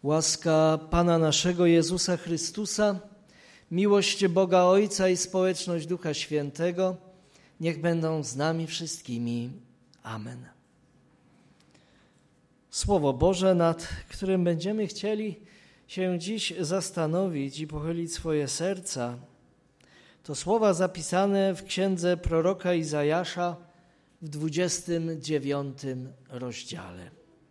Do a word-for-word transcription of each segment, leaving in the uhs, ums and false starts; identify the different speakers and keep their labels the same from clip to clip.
Speaker 1: Łaska Pana naszego Jezusa Chrystusa, miłość Boga Ojca i społeczność Ducha Świętego niech będą z nami wszystkimi. Amen. Słowo Boże, nad którym będziemy chcieli się dziś zastanowić i pochylić swoje serca, to słowa zapisane w księdze proroka Izajasza w dwudziestym dziewiątym rozdziale.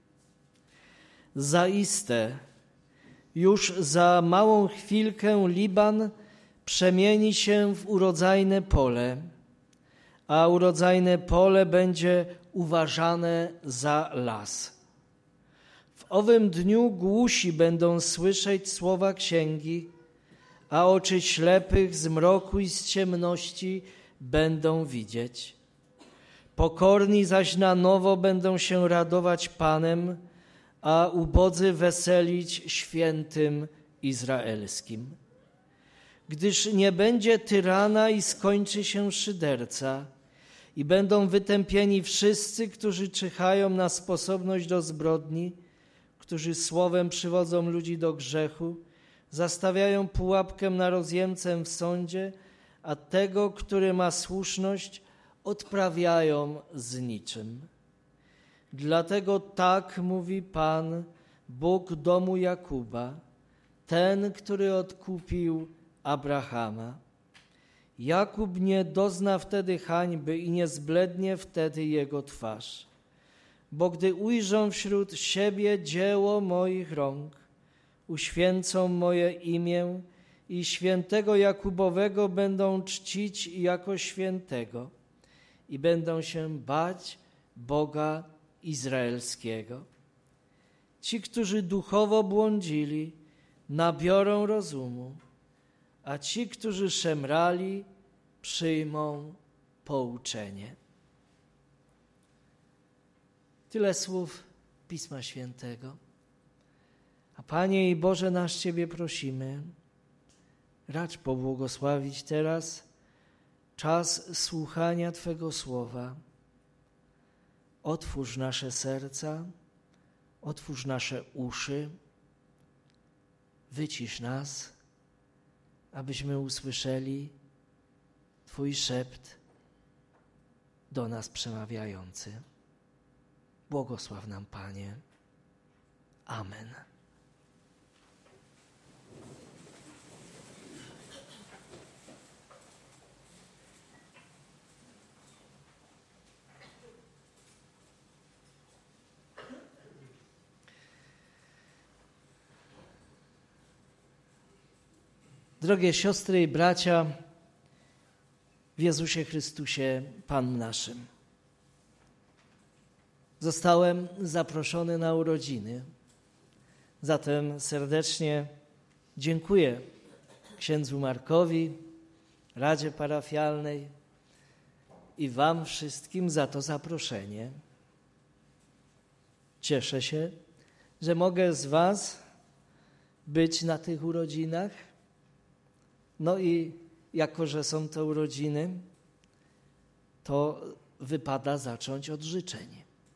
Speaker 1: Zaiste, już za małą chwilkę Liban przemieni się w urodzajne pole, a urodzajne pole będzie uważane za las. W owym dniu głusi będą słyszeć słowa księgi, a oczy ślepych z mroku i z ciemności będą widzieć. Pokorni zaś na nowo będą się radować Panem, a ubodzy weselić świętym izraelskim. Gdyż nie będzie tyrana i skończy się szyderca i będą wytępieni wszyscy, którzy czyhają na sposobność do zbrodni, którzy słowem przywodzą ludzi do grzechu, zastawiają pułapkę na rozjemcę w sądzie, a tego, który ma słuszność, odprawiają z niczym. Dlatego tak mówi Pan, Bóg domu Jakuba, ten, który odkupił Abrahama. Jakub nie dozna wtedy hańby i nie zblednie wtedy jego twarz. Bo gdy ujrzą wśród siebie dzieło moich rąk, uświęcą moje imię i świętego Jakubowego będą czcić jako świętego i będą się bać Boga izraelskiego. Ci, którzy duchowo błądzili, nabiorą rozumu, a ci, którzy szemrali, przyjmą pouczenie. Tyle słów Pisma Świętego. A Panie i Boże nasz, Ciebie prosimy, racz pobłogosławić teraz czas słuchania Twego słowa. Otwórz nasze serca, otwórz nasze uszy, wycisz nas, abyśmy usłyszeli Twój szept do nas przemawiający. Błogosław nam, Panie. Amen. Drogie siostry i bracia w Jezusie Chrystusie, Pan naszym. Zostałem zaproszony na urodziny, zatem serdecznie dziękuję księdzu Markowi, Radzie Parafialnej i wam wszystkim za to zaproszenie. Cieszę się, że mogę z was być na tych urodzinach. No i jako, że są to urodziny, to wypada zacząć od życzeń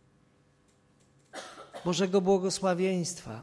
Speaker 1: Bożego błogosławieństwa.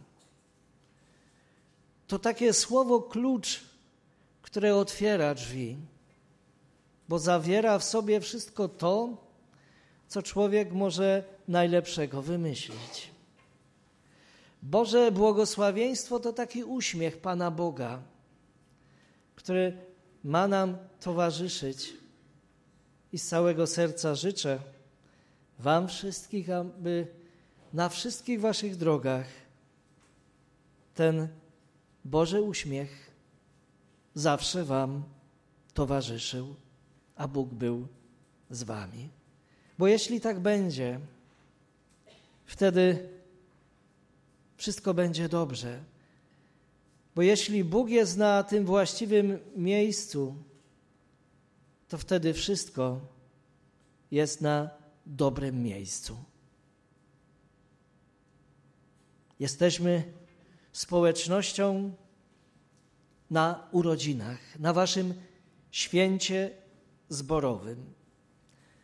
Speaker 1: To takie słowo klucz, które otwiera drzwi, bo zawiera w sobie wszystko to, co człowiek może najlepszego wymyślić. Boże błogosławieństwo to taki uśmiech Pana Boga, który ma nam towarzyszyć. I z całego serca życzę wam wszystkich, aby na wszystkich waszych drogach ten Boży uśmiech zawsze wam towarzyszył, a Bóg był z wami. Bo jeśli tak będzie, wtedy wszystko będzie dobrze. Bo jeśli Bóg jest na tym właściwym miejscu, to wtedy wszystko jest na dobrym miejscu. Jesteśmy społecznością na urodzinach, na waszym święcie zborowym.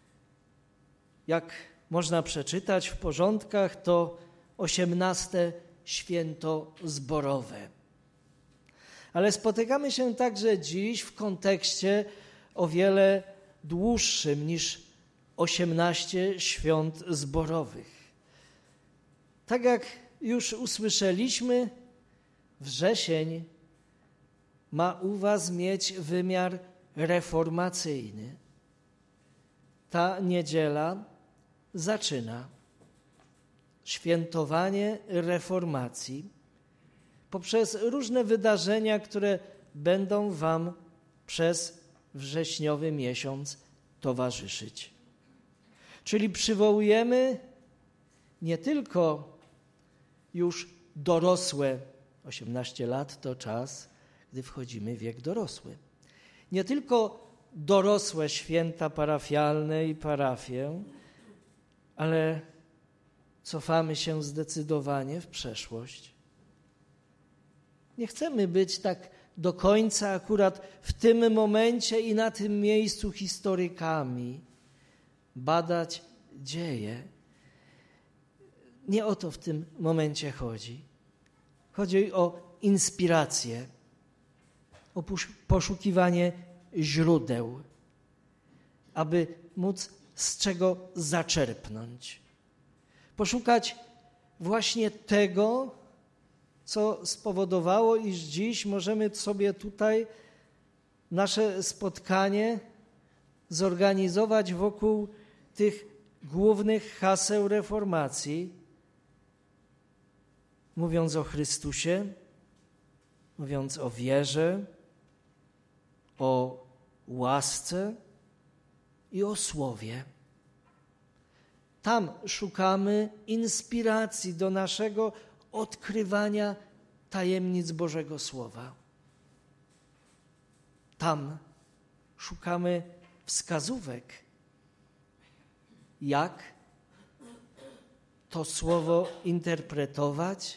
Speaker 1: Jak można przeczytać w porządkach, to osiemnaste święto zborowe. Ale spotykamy się także dziś w kontekście o wiele dłuższym niż osiemnaście świąt zborowych. Tak jak już usłyszeliśmy, wrzesień ma u was mieć wymiar reformacyjny. Ta niedziela zaczyna świętowanie reformacji poprzez różne wydarzenia, które będą wam przez wrześniowy miesiąc towarzyszyć. Czyli przywołujemy nie tylko już dorosłe, osiemnaście lat to czas, gdy wchodzimy w wiek dorosły. Nie tylko dorosłe święta parafialne i parafię, ale cofamy się zdecydowanie w przeszłość. Nie chcemy być tak do końca akurat w tym momencie i na tym miejscu historykami, badać dzieje. Nie o to w tym momencie chodzi. Chodzi o inspirację, o poszukiwanie źródeł, aby móc z czego zaczerpnąć. Poszukać właśnie tego, co spowodowało, iż dziś możemy sobie tutaj nasze spotkanie zorganizować wokół tych głównych haseł reformacji, mówiąc o Chrystusie, mówiąc o wierze, o łasce i o słowie. Tam szukamy inspiracji do naszego odkrywania tajemnic Bożego Słowa. Tam szukamy wskazówek, jak to Słowo interpretować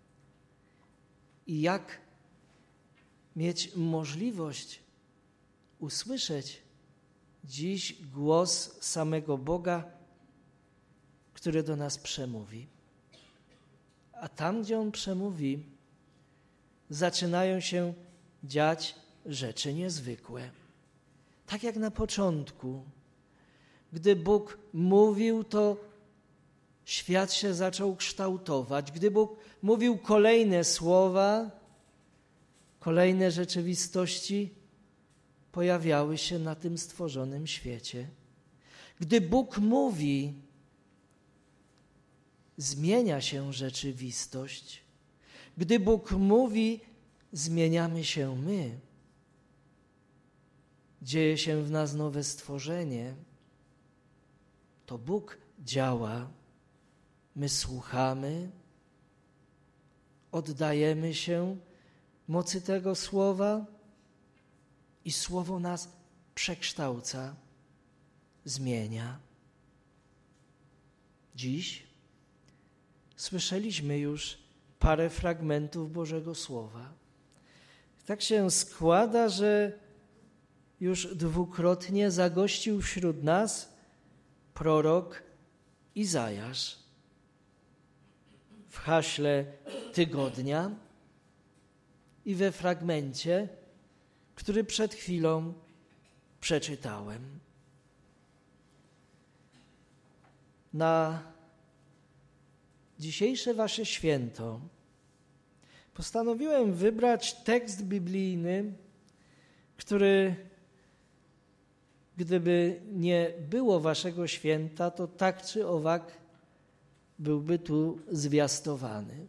Speaker 1: i jak mieć możliwość usłyszeć dziś głos samego Boga, który do nas przemówi. A tam, gdzie On przemówi, zaczynają się dziać rzeczy niezwykłe. Tak jak na początku, gdy Bóg mówił, to świat się zaczął kształtować. Gdy Bóg mówił kolejne słowa, kolejne rzeczywistości pojawiały się na tym stworzonym świecie. Gdy Bóg mówi, zmienia się rzeczywistość. Gdy Bóg mówi, zmieniamy się my. Dzieje się w nas nowe stworzenie. To Bóg działa. My słuchamy, oddajemy się mocy tego słowa i słowo nas przekształca, zmienia. Dziś słyszeliśmy już parę fragmentów Bożego Słowa. Tak się składa, że już dwukrotnie zagościł wśród nas prorok Izajasz w haśle tygodnia i we fragmencie, który przed chwilą przeczytałem. Na dzisiejsze wasze święto postanowiłem wybrać tekst biblijny, który, gdyby nie było waszego święta, to tak czy owak byłby tu zwiastowany.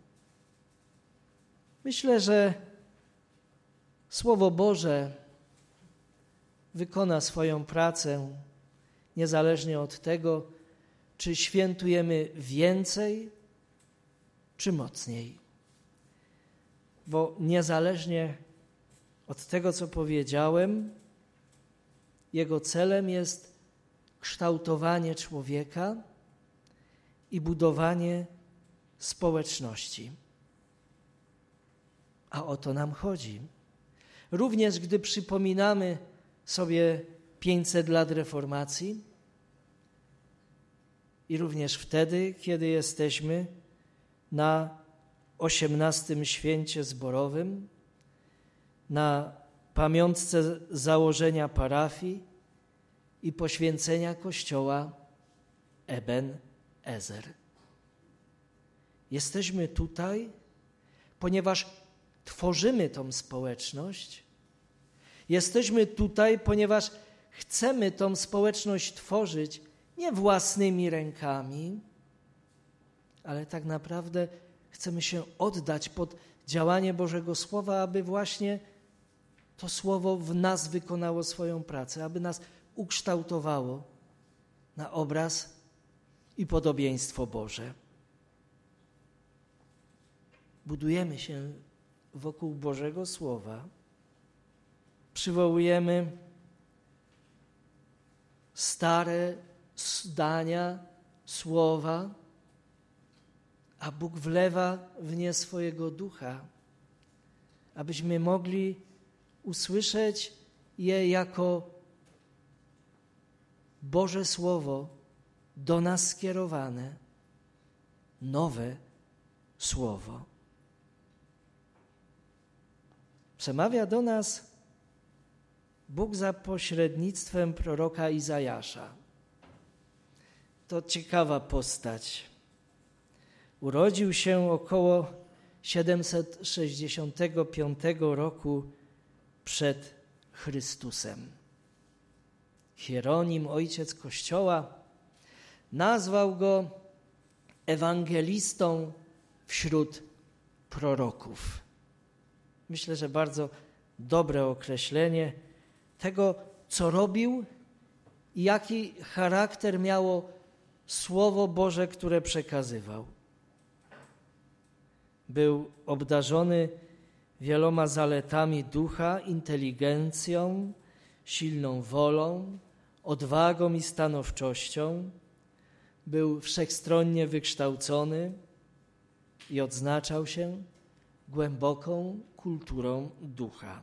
Speaker 1: Myślę, że Słowo Boże wykona swoją pracę niezależnie od tego, czy świętujemy więcej, czy mocniej. Bo niezależnie od tego, co powiedziałem, jego celem jest kształtowanie człowieka i budowanie społeczności. A o to nam chodzi. Również gdy przypominamy sobie pięćset lat reformacji i również wtedy, kiedy jesteśmy na osiemnastym święcie zborowym, na pamiątce założenia parafii i poświęcenia kościoła Eben Ezer. Jesteśmy tutaj, ponieważ tworzymy tą społeczność. Jesteśmy tutaj, ponieważ chcemy tą społeczność tworzyć nie własnymi rękami, ale tak naprawdę chcemy się oddać pod działanie Bożego Słowa, aby właśnie to Słowo w nas wykonało swoją pracę, aby nas ukształtowało na obraz i podobieństwo Boże. Budujemy się wokół Bożego Słowa, przywołujemy stare zdania, słowa, a Bóg wlewa w nie swojego ducha, abyśmy mogli usłyszeć je jako Boże Słowo do nas skierowane, nowe Słowo. Przemawia do nas Bóg za pośrednictwem proroka Izajasza. To ciekawa postać. Urodził się około siedemset sześćdziesiątego piątego roku przed Chrystusem. Hieronim, ojciec Kościoła, nazwał go ewangelistą wśród proroków. Myślę, że bardzo dobre określenie tego, co robił i jaki charakter miało Słowo Boże, które przekazywał. Był obdarzony wieloma zaletami ducha, inteligencją, silną wolą, odwagą i stanowczością. Był wszechstronnie wykształcony i odznaczał się głęboką kulturą ducha.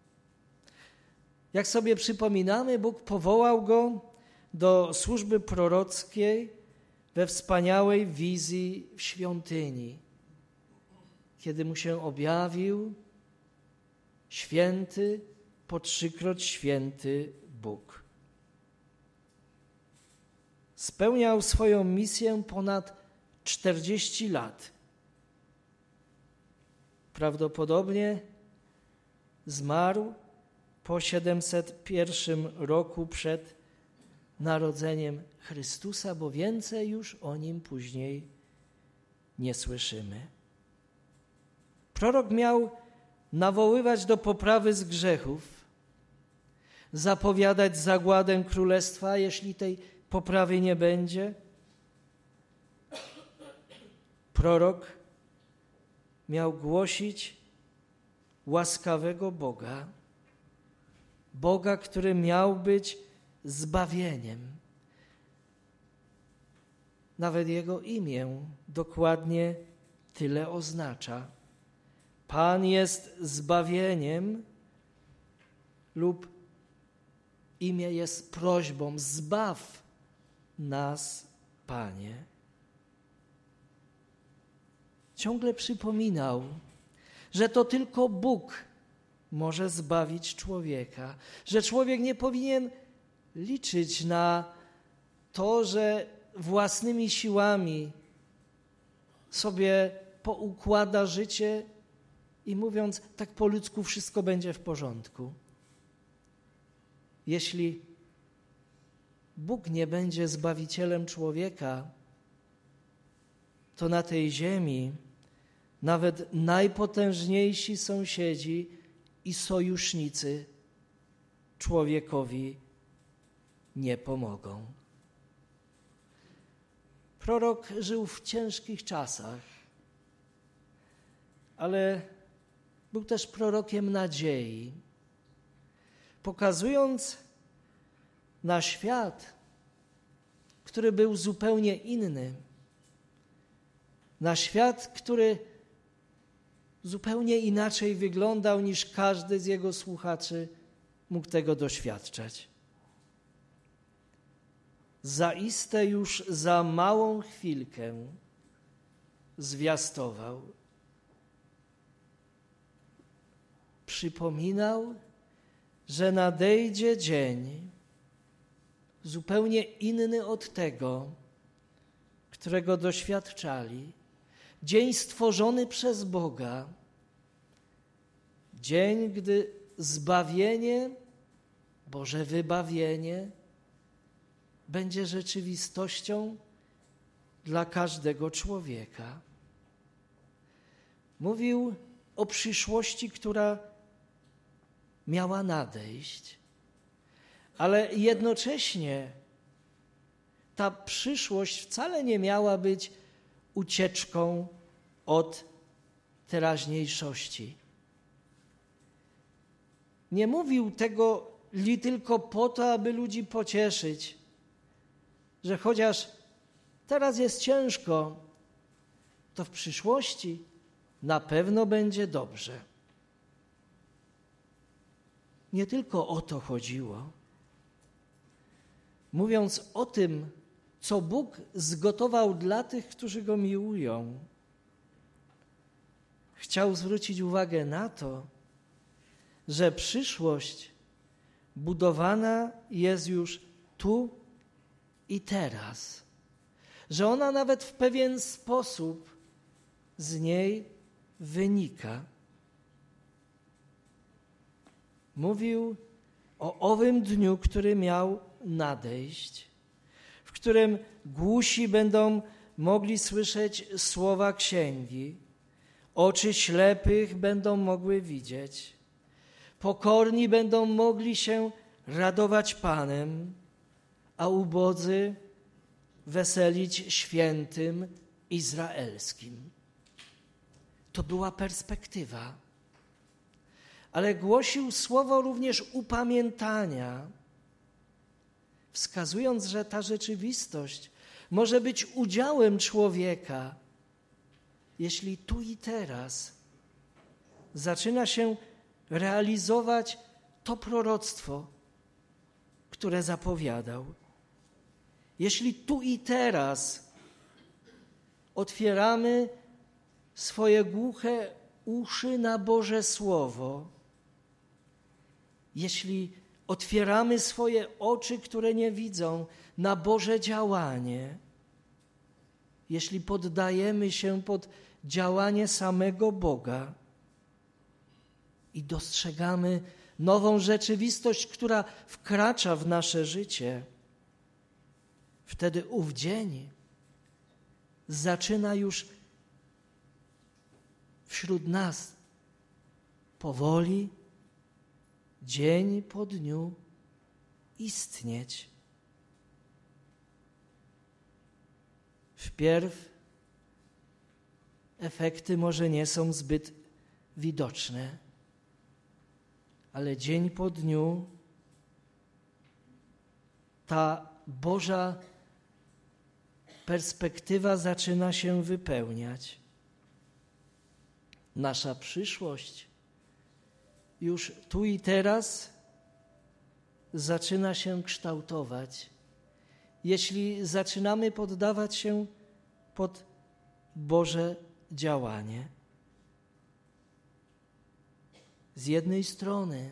Speaker 1: Jak sobie przypominamy, Bóg powołał go do służby prorockiej we wspaniałej wizji w świątyni, kiedy mu się objawił święty, po trzykroć święty Bóg. Spełniał swoją misję ponad czterdzieści lat. Prawdopodobnie zmarł po siedemset pierwszym roku przed narodzeniem Chrystusa, bo więcej już o nim później nie słyszymy. Prorok miał nawoływać do poprawy z grzechów, zapowiadać zagładę królestwa, jeśli tej poprawy nie będzie. Prorok miał głosić łaskawego Boga, Boga, który miał być zbawieniem. Nawet Jego imię dokładnie tyle oznacza. Pan jest zbawieniem lub imię jest prośbą: zbaw nas, Panie. Ciągle przypominał, że to tylko Bóg może zbawić człowieka, że człowiek nie powinien liczyć na to, że własnymi siłami sobie poukłada życie i mówiąc tak po ludzku, wszystko będzie w porządku. Jeśli Bóg nie będzie zbawicielem człowieka, to na tej ziemi nawet najpotężniejsi sąsiedzi i sojusznicy człowiekowi nie pomogą. Prorok żył w ciężkich czasach, ale był też prorokiem nadziei, pokazując na świat, który był zupełnie inny, na świat, który zupełnie inaczej wyglądał, niż każdy z jego słuchaczy mógł tego doświadczać. Zaiste już za małą chwilkę zwiastował: przypominał, że nadejdzie dzień zupełnie inny od tego, którego doświadczali. Dzień stworzony przez Boga. Dzień, gdy zbawienie, Boże wybawienie będzie rzeczywistością dla każdego człowieka. Mówił o przyszłości, która miała nadejść, ale jednocześnie ta przyszłość wcale nie miała być ucieczką od teraźniejszości. Nie mówił tego li tylko po to, aby ludzi pocieszyć, że chociaż teraz jest ciężko, to w przyszłości na pewno będzie dobrze. Nie tylko o to chodziło. Mówiąc o tym, co Bóg zgotował dla tych, którzy Go miłują, chciał zwrócić uwagę na to, że przyszłość budowana jest już tu i teraz, że ona nawet w pewien sposób z niej wynika. Mówił o owym dniu, który miał nadejść, w którym głusi będą mogli słyszeć słowa księgi, oczy ślepych będą mogły widzieć, pokorni będą mogli się radować Panem, a ubodzy weselić świętym izraelskim. To była perspektywa. Ale głosił słowo również upamiętania, wskazując, że ta rzeczywistość może być udziałem człowieka, jeśli tu i teraz zaczyna się realizować to proroctwo, które zapowiadał. Jeśli tu i teraz otwieramy swoje głuche uszy na Boże Słowo, jeśli otwieramy swoje oczy, które nie widzą, na Boże działanie, jeśli poddajemy się pod działanie samego Boga i dostrzegamy nową rzeczywistość, która wkracza w nasze życie, wtedy ów dzień zaczyna już wśród nas powoli, dzień po dniu istnieć. Wpierw efekty może nie są zbyt widoczne, ale dzień po dniu ta Boża perspektywa zaczyna się wypełniać. Nasza przyszłość już tu i teraz zaczyna się kształtować, jeśli zaczynamy poddawać się pod Boże działanie. Z jednej strony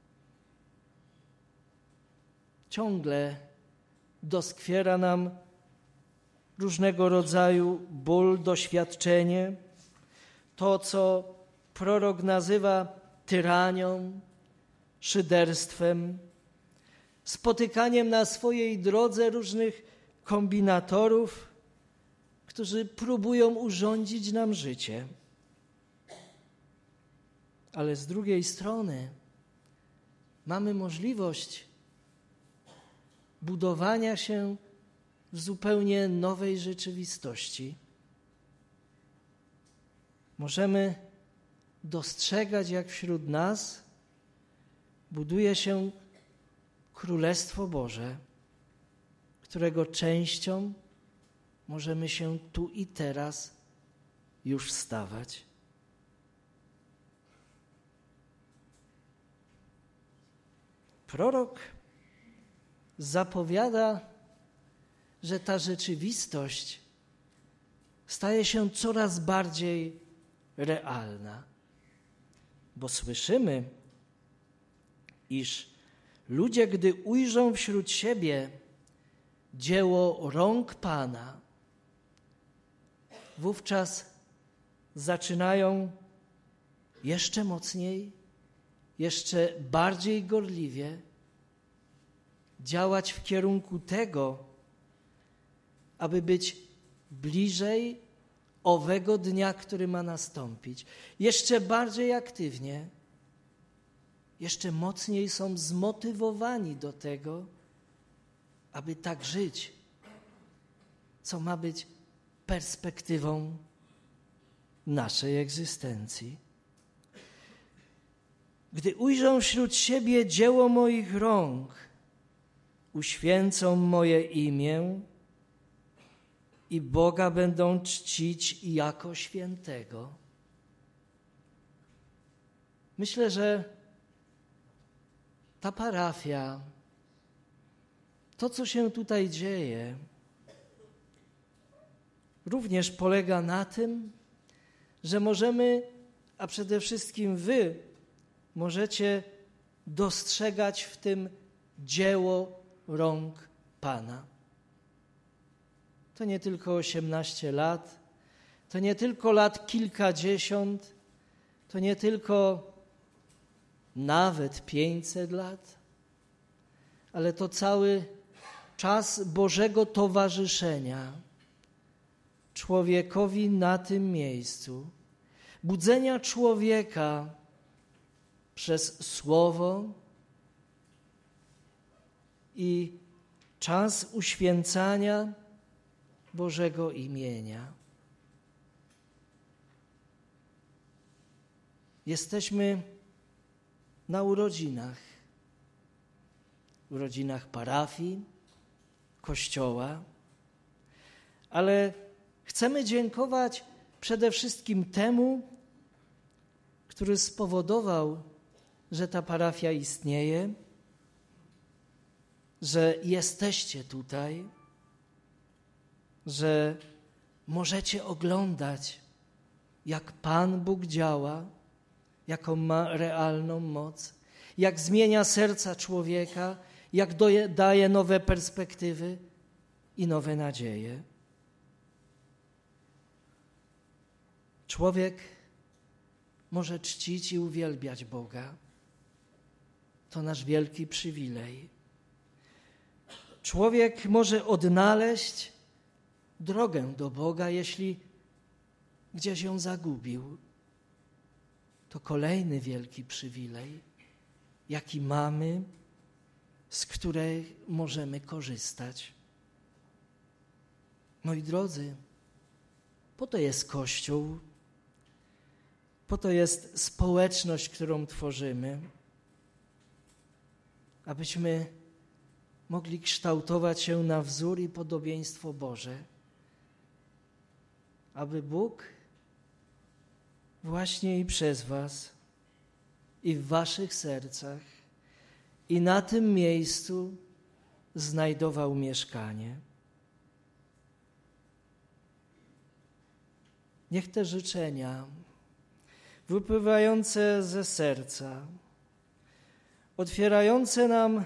Speaker 1: ciągle doskwiera nam różnego rodzaju ból, doświadczenie, to, co prorok nazywa tyranią, szyderstwem, spotykaniem na swojej drodze różnych kombinatorów, którzy próbują urządzić nam życie. Ale z drugiej strony mamy możliwość budowania się w zupełnie nowej rzeczywistości. Możemy dostrzegać, jak wśród nas buduje się Królestwo Boże, którego częścią możemy się tu i teraz już stawać. Prorok zapowiada, że ta rzeczywistość staje się coraz bardziej realna. bo słyszymy, iż ludzie, gdy ujrzą wśród siebie dzieło rąk Pana, wówczas zaczynają jeszcze mocniej, jeszcze bardziej gorliwie działać w kierunku tego, aby być bliżej owego dnia, który ma nastąpić. Jeszcze bardziej aktywnie, jeszcze mocniej są zmotywowani do tego, aby tak żyć, co ma być perspektywą naszej egzystencji. Gdy ujrzą wśród siebie dzieło moich rąk, uświęcą moje imię i Boga będą czcić jako świętego. Myślę, że ta parafia, to, co się tutaj dzieje, również polega na tym, że możemy, a przede wszystkim wy, możecie dostrzegać w tym dzieło rąk Pana. To nie tylko osiemnaście lat, to nie tylko lat kilkadziesiąt, to nie tylko nawet pięćset lat, ale to cały czas Bożego towarzyszenia człowiekowi na tym miejscu, budzenia człowieka przez Słowo i czas uświęcania Bożego imienia. Jesteśmy na urodzinach, urodzinach parafii, Kościoła, ale chcemy dziękować przede wszystkim temu, który spowodował, że ta parafia istnieje, że jesteście tutaj, że możecie oglądać, jak Pan Bóg działa, jaką ma realną moc, jak zmienia serca człowieka, jak doje, daje nowe perspektywy i nowe nadzieje. Człowiek może czcić i uwielbiać Boga. To nasz wielki przywilej. Człowiek może odnaleźć drogę do Boga, jeśli gdzieś ją zagubił. To kolejny wielki przywilej, jaki mamy, z której możemy korzystać. Moi drodzy, po to jest Kościół, po to jest społeczność, którą tworzymy, abyśmy mogli kształtować się na wzór i podobieństwo Boże, aby Bóg właśnie i przez was, i w waszych sercach, i na tym miejscu znajdował mieszkanie. Niech te życzenia wypływające ze serca, otwierające nam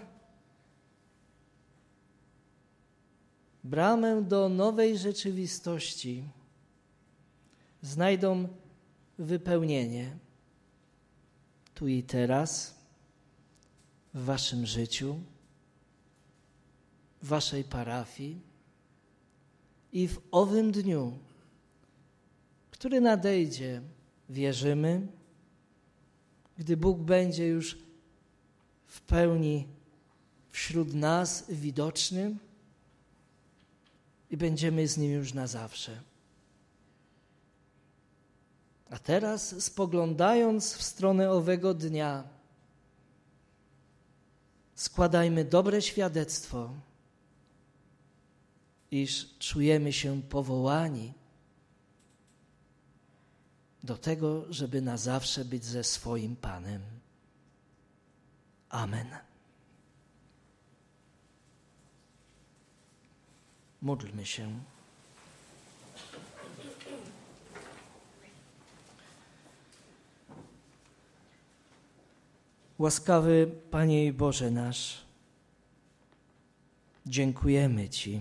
Speaker 1: bramę do nowej rzeczywistości, znajdą wypełnienie tu i teraz, w waszym życiu, w waszej parafii i w owym dniu, który nadejdzie, wierzymy, gdy Bóg będzie już w pełni wśród nas widoczny i będziemy z Nim już na zawsze. A teraz, spoglądając w stronę owego dnia, składajmy dobre świadectwo, iż czujemy się powołani do tego, żeby na zawsze być ze swoim Panem. Amen. Módlmy się. Łaskawy Panie i Boże nasz, dziękujemy Ci,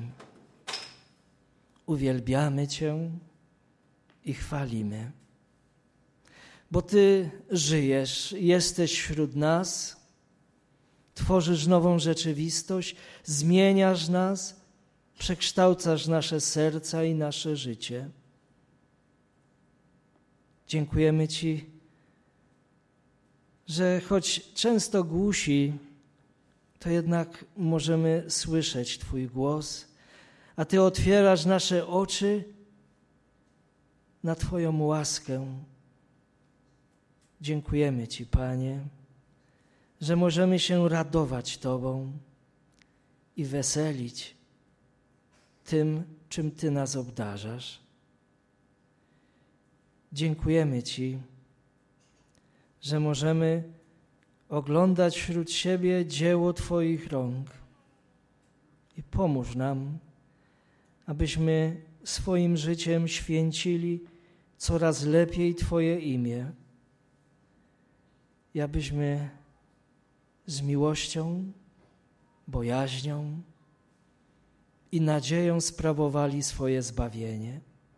Speaker 1: uwielbiamy Cię i chwalimy, bo Ty żyjesz, jesteś wśród nas, tworzysz nową rzeczywistość, zmieniasz nas, przekształcasz nasze serca i nasze życie. Dziękujemy Ci, że choć często głusi, to jednak możemy słyszeć Twój głos, a Ty otwierasz nasze oczy na Twoją łaskę. Dziękujemy Ci, Panie, że możemy się radować Tobą i weselić tym, czym Ty nas obdarzasz. Dziękujemy Ci, że możemy oglądać wśród siebie dzieło Twoich rąk i pomóż nam, abyśmy swoim życiem święcili coraz lepiej Twoje imię i abyśmy z miłością, bojaźnią i nadzieją sprawowali swoje zbawienie.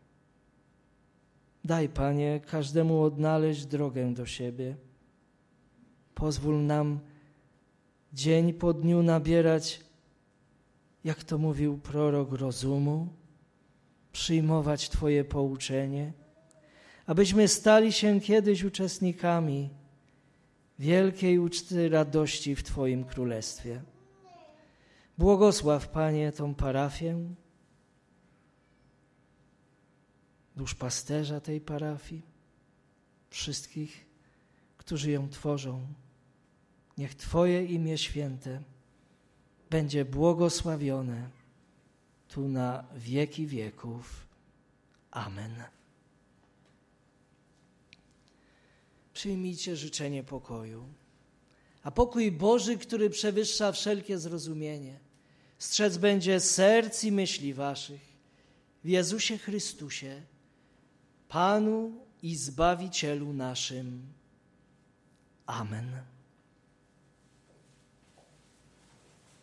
Speaker 1: Daj, Panie, każdemu odnaleźć drogę do siebie. Pozwól nam dzień po dniu nabierać, jak to mówił prorok, rozumu, przyjmować Twoje pouczenie, abyśmy stali się kiedyś uczestnikami wielkiej uczty radości w Twoim Królestwie. Błogosław, Panie, tą parafię, duszpasterza tej parafii, wszystkich, którzy ją tworzą. Niech Twoje imię święte będzie błogosławione tu na wieki wieków. Amen. Przyjmijcie życzenie pokoju. A pokój Boży, który przewyższa wszelkie zrozumienie, strzec będzie serc i myśli waszych w Jezusie Chrystusie, Panu i Zbawicielu naszym. Amen.